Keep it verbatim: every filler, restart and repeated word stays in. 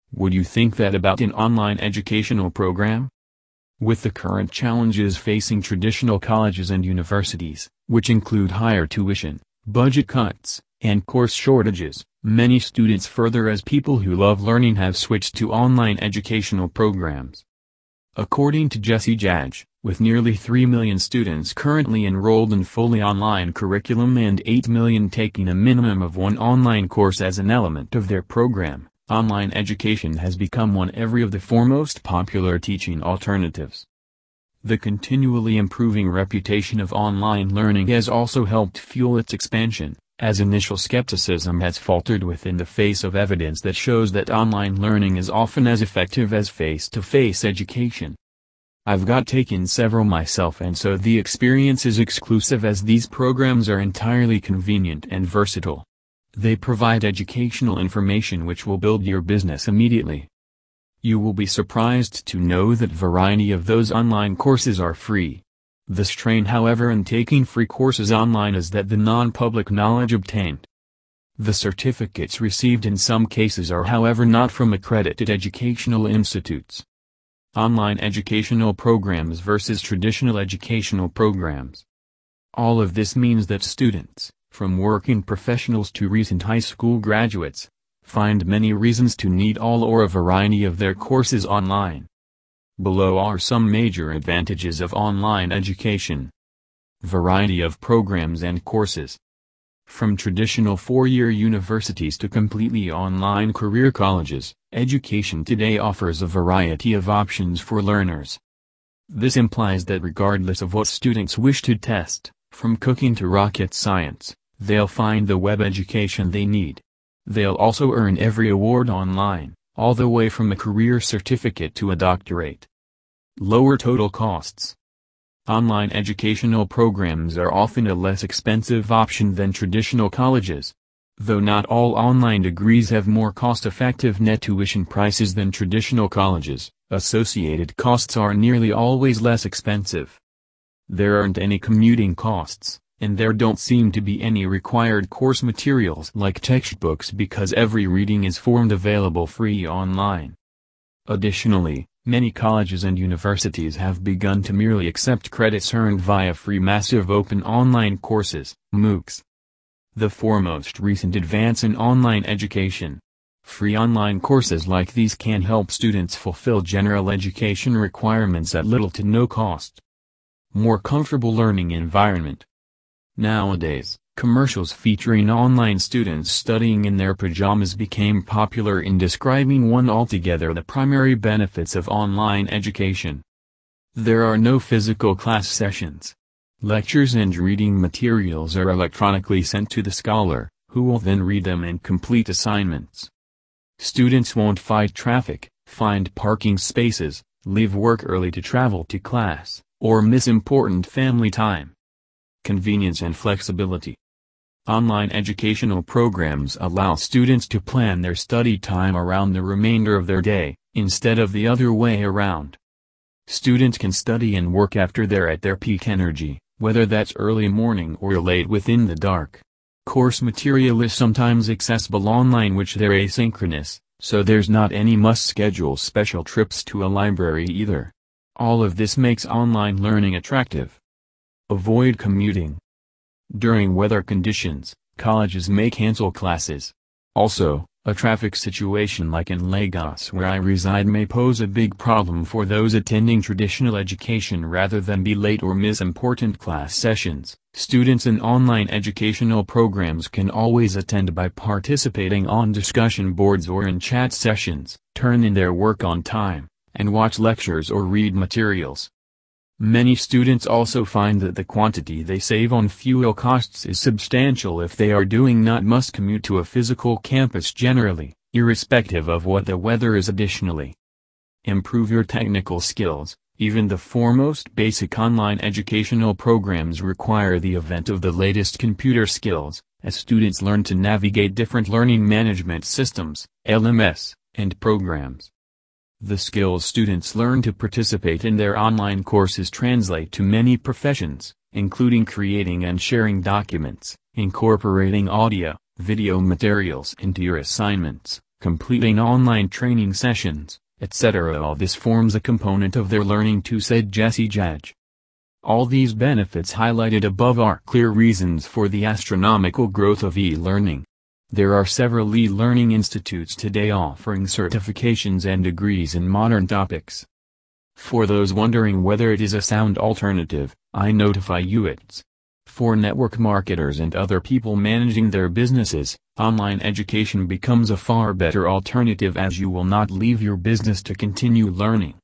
Would you think that about an online educational program? With the current challenges facing traditional colleges and universities, which include higher tuition, budget cuts, and course shortages, many students further as people who love learning have switched to online educational programs. According to Jesse Judge, with nearly three million students currently enrolled in fully online curriculum and eight million taking a minimum of one online course as an element of their program, online education has become one every of the foremost popular teaching alternatives. The continually improving reputation of online learning has also helped fuel its expansion, as initial skepticism has faltered within the face of evidence that shows that online learning is often as effective as face-to-face education. I've got taken several myself, and so the experience is exclusive as these programs are entirely convenient and versatile. They provide educational information which will build your business immediately. You will be surprised to know that variety of those online courses are free. The strain, however, in taking free courses online is that the non-public knowledge obtained. The certificates received in some cases are, however, not from accredited educational institutes. Online educational programs versus traditional educational programs. All of this means that students, from working professionals to recent high school graduates, find many reasons to need all or a variety of their courses online. Below are some major advantages of online education. Variety of programs and courses. From traditional four-year universities to completely online career colleges, education today offers a variety of options for learners. This implies that regardless of what students wish to test, from cooking to rocket science, they'll find the web education they need. They'll also earn every award online, all the way from a career certificate to a doctorate. Lower total costs. Online educational programs are often a less expensive option than traditional colleges. Though not all online degrees have more cost-effective net tuition prices than traditional colleges, associated costs are nearly always less expensive. There aren't any commuting costs, and there don't seem to be any required course materials like textbooks because every reading is formed available free online. Additionally, many colleges and universities have begun to merely accept credits earned via free massive open online courses, MOOCs. The foremost recent advance in online education. Free online courses like these can help students fulfill general education requirements at little to no cost. More comfortable learning environment. Nowadays, commercials featuring online students studying in their pajamas became popular in describing one altogether the primary benefits of online education. There are no physical class sessions. Lectures and reading materials are electronically sent to the scholar, who will then read them and complete assignments. Students won't fight traffic, find parking spaces, leave work early to travel to class, or miss important family time. Convenience and flexibility. Online educational programs allow students to plan their study time around the remainder of their day, instead of the other way around. Students can study and work after they're at their peak energy, whether that's early morning or late within the dark. Course material is sometimes accessible online which they're asynchronous, so there's not any must schedule special trips to a library either. All of this makes online learning attractive. Avoid commuting. During weather conditions, colleges may cancel classes. Also, a traffic situation like in Lagos where I reside may pose a big problem for those attending traditional education rather than be late or miss important class sessions. Students in online educational programs can always attend by participating on discussion boards or in chat sessions, turn in their work on time, and watch lectures or read materials. Many students also find that the quantity they save on fuel costs is substantial if they are doing not must commute to a physical campus generally, irrespective of what the weather is. Additionally, improve your technical skills. Even the foremost basic online educational programs require the advent of the latest computer skills, as students learn to navigate different learning management systems, L M S, and programs. The skills students learn to participate in their online courses translate to many professions, including creating and sharing documents, incorporating audio, video materials into your assignments, completing online training sessions, et cetera. All this forms a component of their learning too, said Jesse Judge. All these benefits highlighted above are clear reasons for the astronomical growth of e-learning. There are several e-learning institutes today offering certifications and degrees in modern topics. For those wondering whether it is a sound alternative, I notify you it's. For network marketers and other people managing their businesses, online education becomes a far better alternative, as you will not leave your business to continue learning.